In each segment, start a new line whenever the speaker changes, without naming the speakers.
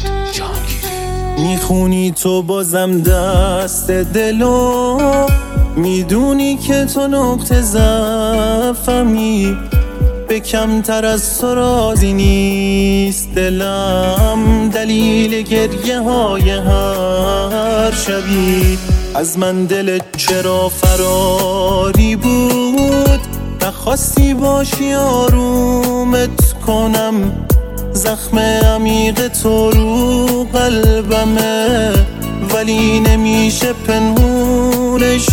میخونی تو بازم دست دلو، میدونی که تو نقطه ضعفمی، به کمتر از تو راضی نیست دلم. دلیل گریه های هر شبی از من دلت چرا فراری بود؟ نخواستی باشی آرومت کنم، زخم عمیق تو رو قلبمه، ولی نمیشه پنهونش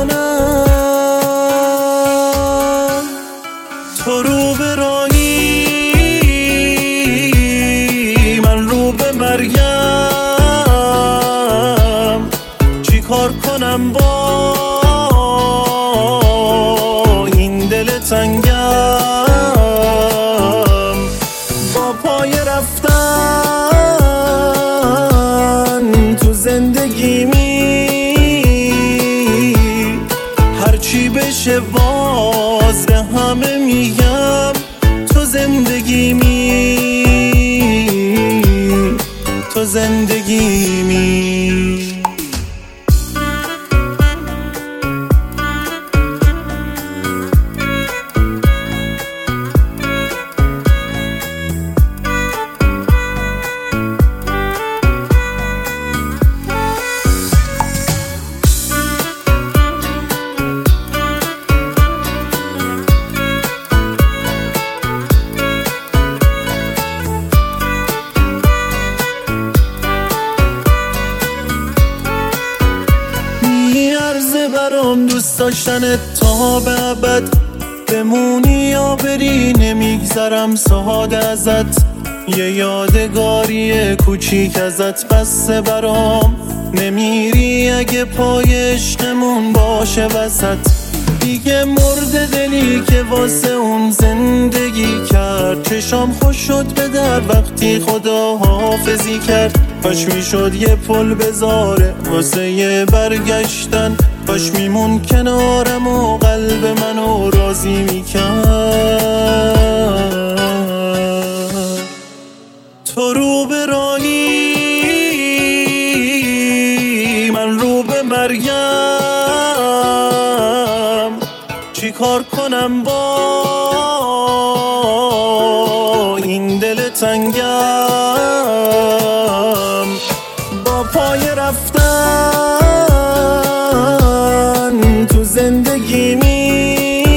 کنم. تو رو به راهی، من رو به مرگم، چی کار کنم با این دل تنگم؟ با پای رفتن تو زندگیمی، هرچی بشه باز به همه میگم تو زندگیمی، تو زندگیمی. برام دوست داشتنت تا به ابد، بمونی یا بری نمیگذرم ساده ازت، یه یادگاری کوچیک ازت بسته برام. نمیری اگه پای عشقمون باشه وسط، دیگه مرد دلی که واسه اون زندگی کرد. چشام خوش شد به در وقتی خدا حافظی کرد، کاش میشد یه پل بذاره واسه یه برگشتن، کاش میمون کنارم و قلب منو راضی میکرد. تو رو به راهی، من رو به مرگم، چی کار کنم با این دل تنگم؟ با پای رفتن تو زندگیمی،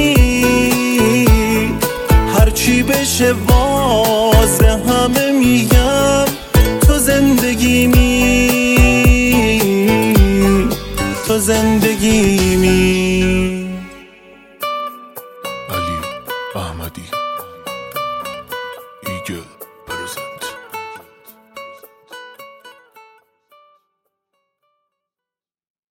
هرچی بشه باز به همه میگم تو زندگیمی، تو زندگیمی.
علی احمدی ایگل